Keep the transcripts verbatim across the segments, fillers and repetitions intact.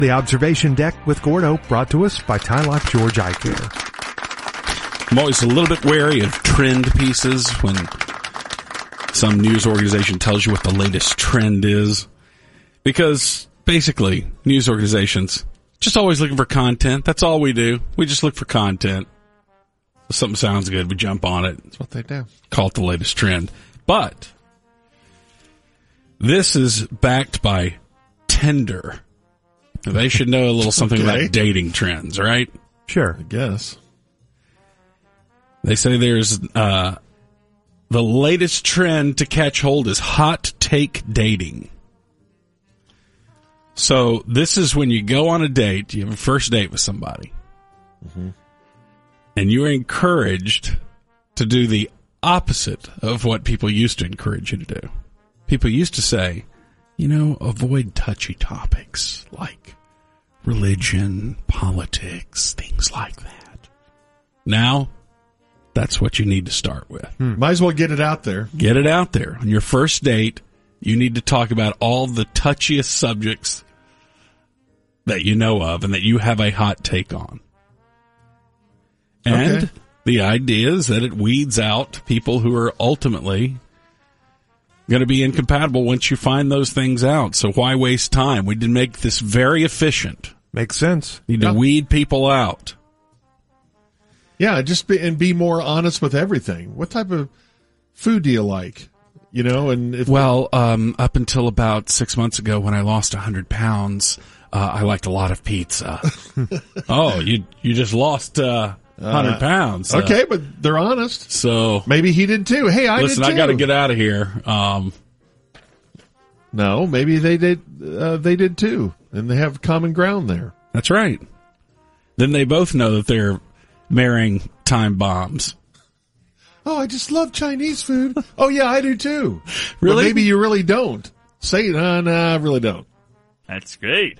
The Observation Deck with Gordo, brought to us by Tie Life George Eye Care. I'm always a little bit wary of trend pieces when some news organization tells you what the latest trend is. Because basically, news organizations just always looking for content. That's all we do. We just look for content. If something sounds good, we jump on it. That's what they do. Call it the latest trend. But this is backed by Tinder. They should know a little something Okay. about dating trends, right? Sure. I guess. They say there's uh, the latest trend to catch hold is hot take dating. So this is when you go on a date, you have a first date with somebody, mm-hmm. and you're encouraged to do the opposite of what people used to encourage you to do. People used to say, you know, avoid touchy topics like religion, politics, things like that. Now, that's what you need to start with. Hmm. Might as well get it out there. Get it out there. On your first date, you need to talk about all the touchiest subjects that you know of and that you have a hot take on. And Okay. the idea is that it weeds out people who are ultimately going to be incompatible once you find those things out. So why waste time? We did make this very efficient. Makes sense. You need Yeah. to weed people out. Yeah, just be, and be more honest with everything. What type of food do you like? You know, and if Well, um, up until about six months ago when I lost one hundred pounds, uh, I liked a lot of pizza. Oh, you you just lost uh, one hundred pounds. Uh, okay, but they're honest. So, Maybe he did too. Hey, I listen, did too. I got to get out of here. Um, No, maybe they did. Uh, they did too, and they have common ground there. that's right. Then they both know that they're marrying time bombs. Oh, I just love Chinese food. Oh yeah, I do too. Really? But maybe you really don't. Say, no, no, I really don't. That's great.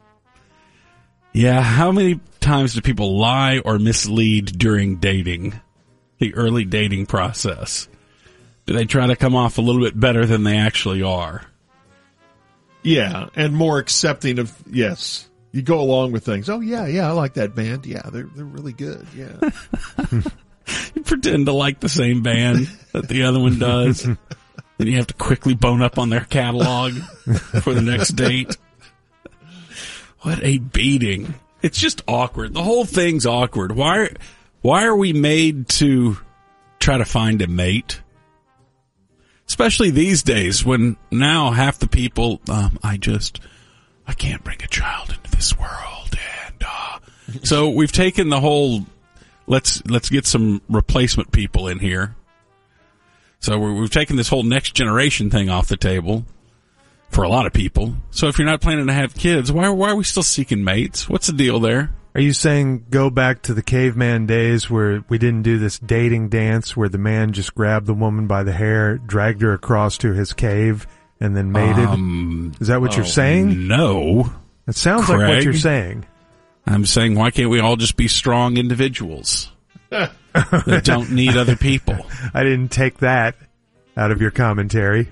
Yeah, how many times do people lie or mislead during dating, the early dating process? Do they try to come off a little bit better than they actually are? Yeah, and more accepting of yes. You go along with things. Oh yeah, yeah, I like that band. Yeah, they're they're really good. Yeah. You pretend to like the same band that the other one does. Then you have to quickly bone up on their catalog for the next date. What a beating. It's just awkward. The whole thing's awkward. Why, why are we made to try to find a mate? Especially these days when now half the people, um, I just, I can't bring a child into this world. And, uh, so we've taken the whole, let's, let's get some replacement people in here. So we're, we've taken this whole next generation thing off the table for a lot of people. So if you're not planning to have kids, why, why are we still seeking mates? What's the deal there? Are you saying go back to the caveman days where we didn't do this dating dance where the man just grabbed the woman by the hair, dragged her across to his cave, and then mated? Um, Is that what oh, you're saying? No. It sounds like what Craig. you're saying. I'm saying, why can't we all just be strong individuals that don't need other people? I didn't take that out of your commentary.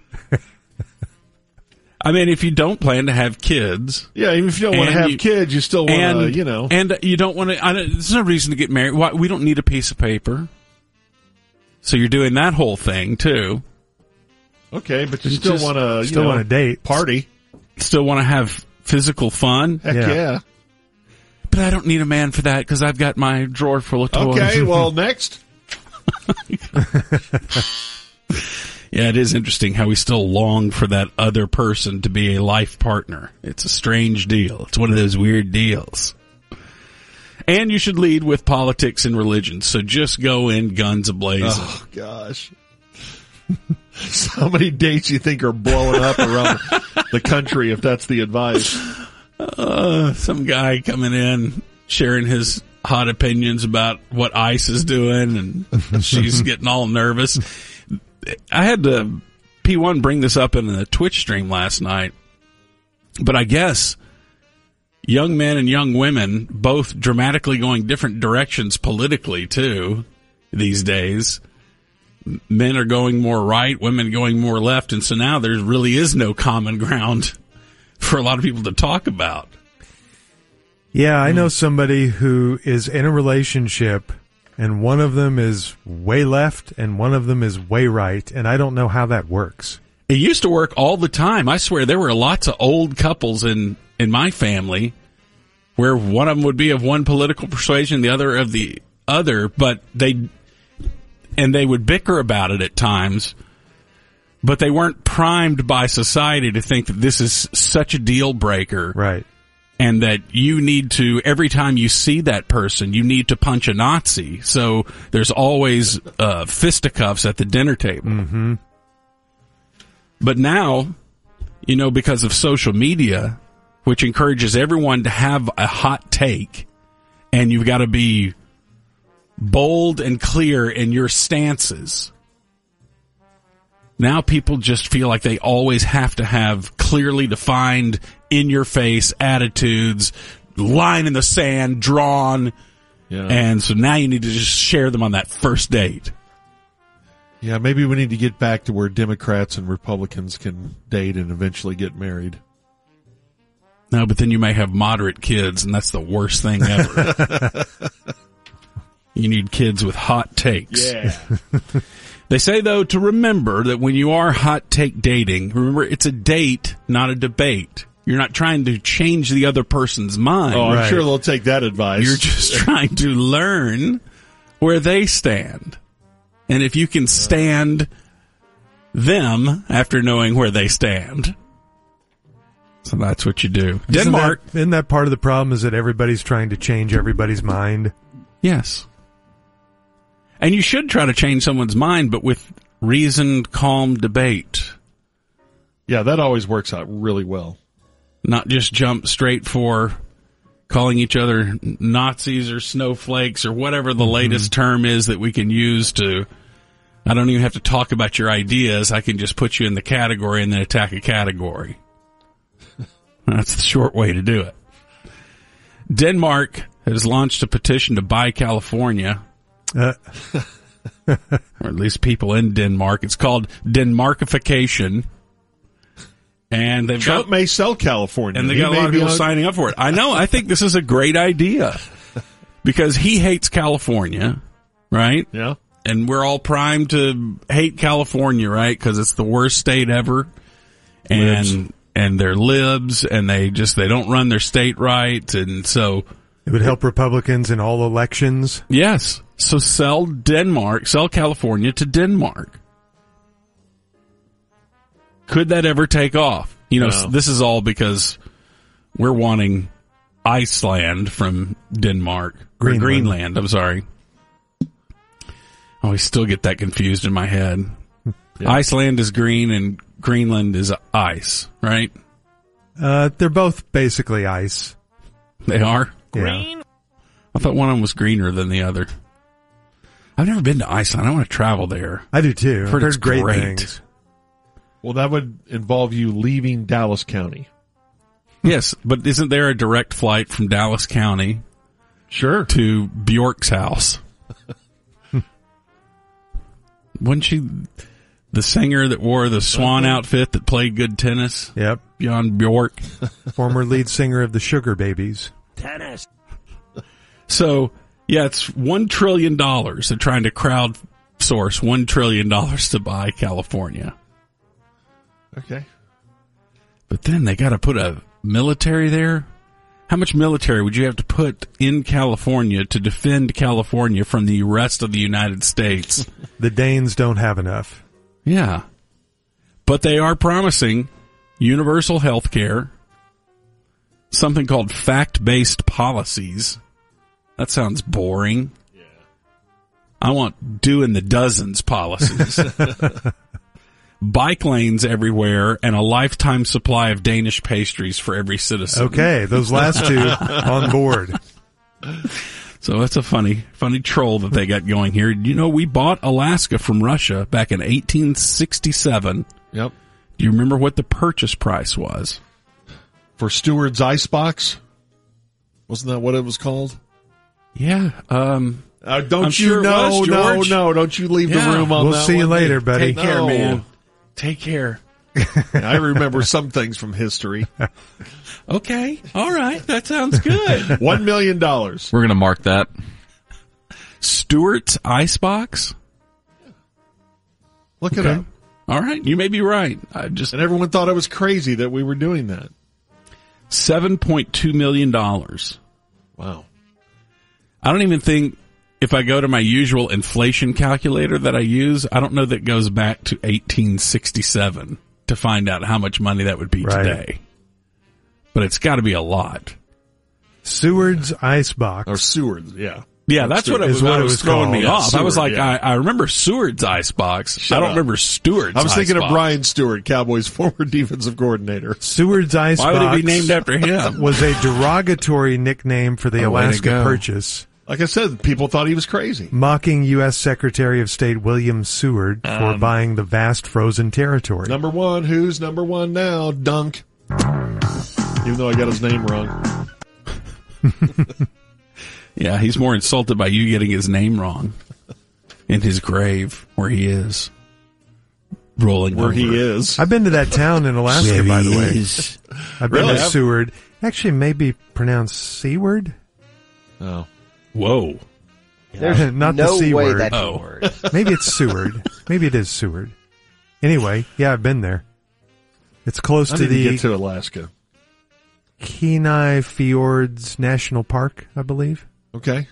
I mean, if you don't plan to have kids, Yeah, even if you don't want to And have you- kids, you still want and to, you know. and you don't want to. There's no reason to get married. Why, we don't need a piece of paper. So you're doing that whole thing too. Okay, but you You still just- want to, you Still know, want to date. party. Still want to have physical fun, Heck Yeah. yeah. but I don't need a man for that because I've got my drawer full of toys. Okay, well, next. Yeah, it is interesting how we still long for that other person to be a life partner. It's a strange deal. It's one of those weird deals. And you should lead with politics and religion. So just go in guns a-blazing. Oh, gosh. So many dates you think are blowing up around the country if that's the advice. Uh, some guy coming in, sharing his hot opinions about what ICE is doing, and she's getting all nervous. I had to, P one bring this up in the Twitch stream last night, but I guess young men and young women both dramatically going different directions politically too these days. Men are going more right, women going more left, and so now there really is no common ground for a lot of people to talk about. Yeah, I know somebody who is in a relationship and one of them is way left and one of them is way right, and I don't know how that works. It used to work all the time. I swear there were lots of old couples in, in my family where one of them would be of one political persuasion, the other of the other, but they, and they would bicker about it at times, but they weren't primed by society to think that this is such a deal breaker. Right. And that you need to, every time you see that person, you need to punch a Nazi. So there's always uh, fisticuffs at the dinner table. Mm-hmm. But now, you know, because of social media, which encourages everyone to have a hot take, and you've got to be bold and clear in your stances. Now people just feel like they always have to have clearly defined, in-your-face attitudes, line in the sand, drawn. Yeah. And so now you need to just share them on that first date. Yeah, maybe we need to get back to where Democrats and Republicans can date and eventually get married. No, but then you may have moderate kids, and that's the worst thing ever. You need kids with hot takes. Yeah. They say, though, to remember that when you are hot take dating, remember it's a date, not a debate. You're not trying to change the other person's mind. Oh, I'm Right. sure they'll take that advice. You're just trying to learn where they stand. And if you can stand them after knowing where they stand. So that's what you do. Isn't Denmark. that, isn't that part of the problem is that everybody's trying to change everybody's mind? Yes. And you should try to change someone's mind, but with reasoned, calm debate. Yeah, that always works out really well. Not just jump straight for calling each other Nazis or snowflakes or whatever the mm-hmm. latest term is that we can use to, I don't even have to talk about your ideas. I can just put you in the category and then attack a category. That's the short way to do it. Denmark has launched a petition to buy California. Uh. Or at least people in Denmark. It's called Denmarkification. And they've Trump got, may sell California. and they He got a may lot of be people on- signing up for it. I know. I think this is a great idea because he hates California, right? Yeah. And we're all primed to hate California, right? Because it's the worst state ever, and Libs. and they're libs, and they just they don't run their state right, and so It would help Republicans in all elections. yes, so sell Denmark, sell California to Denmark. Could that ever take off? You know, No. this is all because we're wanting Iceland from Denmark. Or Greenland. Greenland, I'm sorry. Oh, I still get that confused in my head. Yeah. Iceland is green and Greenland is ice, right? Uh, they're both basically ice. They are? Yeah. I thought one of them was greener than the other. I've never been to Iceland. I want to travel there. I do too. I've Heard heard it's great, great. things. Well, that would involve you leaving Dallas County. Yes, but isn't there a direct flight from Dallas County Sure. to Bjork's house? Wasn't she the singer that wore the swan outfit that played good tennis? Yep. Bjorn Bjork. Former lead singer of the Sugar Babies. So, yeah, it's one trillion dollars. They're trying to crowdsource one trillion dollars to buy California. Okay. But then they got to put a military there. How much military would you have to put in California to defend California from the rest of the United States? The Danes don't have enough. Yeah. But they are promising universal health care, something called fact-based policies. That sounds boring. Yeah. I want doing the dozens policies. Bike lanes everywhere, and a lifetime supply of Danish pastries for every citizen. Okay, those last two on board. So that's a funny, funny troll that they got going here. You know, we bought Alaska from Russia back in eighteen sixty-seven. Yep. Do you remember what the purchase price was? For Stewart's Icebox? Wasn't that what it was called? Yeah. Um, Uh, don't I'm you sure it know? was, no, George. no, don't you leave Yeah. the room on We'll that see you one. later, buddy. take care, No. man. Take care. I remember some things from history. Okay. All right. That sounds good. One million dollars. We're going to mark that. Stewart's Icebox. Look it Okay. up. All right. You may be right. I just And everyone thought it was crazy that we were doing that. seven point two million dollars. Wow. I don't even think if I go to my usual inflation calculator that I use, I don't know that goes back to eighteen sixty-seven to find out how much money that would be Right. today. But it's got to be a lot. Seward's Icebox. Or Seward's, yeah. Yeah, that's what it Is was, what that it was was throwing called. me Yeah, off. I was Seward, like, yeah. I, I remember Seward's Icebox. Shut I don't up. remember Stewart's I was thinking Icebox. of Brian Stewart, Cowboys' former defensive coordinator. Seward's Icebox. Why would it be named after him? was a derogatory nickname for the Oh, way to Alaska go. Purchase, Like I said, people thought he was crazy. mocking U S Secretary of State William Seward for Um, buying the vast frozen territory. Number one, who's number one now? Dunk. Even though I got his name wrong. Yeah, he's more insulted by you getting his name wrong in his grave where he is. Rolling Where over. he is. I've been to that town in Alaska, by the way. I've been Really? to Seward. Actually, maybe pronounced Seward. Oh. Whoa. There's Not the no C way word. that's Oh. a word. Maybe it's Seward. Maybe it is Seward. Anyway, yeah, I've been there. It's close I to need to the get to Alaska. Kenai Fjords National Park, I believe. Okay.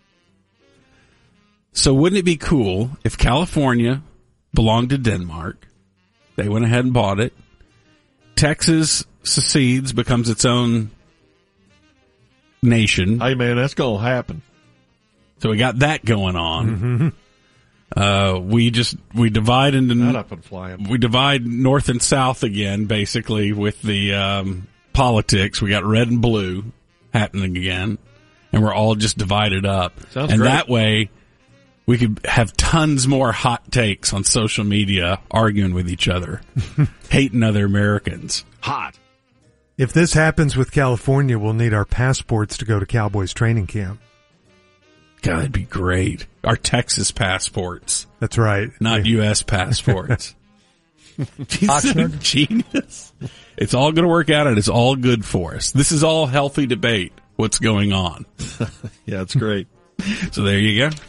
So wouldn't it be cool if California belonged to Denmark? They went ahead and bought it. Texas secedes, becomes its own nation. Hey, man, that's going to happen. So we got that going on. Uh, we just, we divide into, Not up and flying. we divide north and south again, basically, with the um, politics. We got red and blue happening again, and we're all just divided up. Sounds and great. that way, we could have tons more hot takes on social media, arguing with each other, hating other Americans. Hot. If this happens with California, we'll need our passports to go to Cowboys training camp. God, that'd be great. Our Texas passports, That's right. not Yeah. U S passports. He's a Oxnard? genius. It's all going to work out, and it's all good for us. This is all healthy debate. What's going on? Yeah, it's great. So there you go.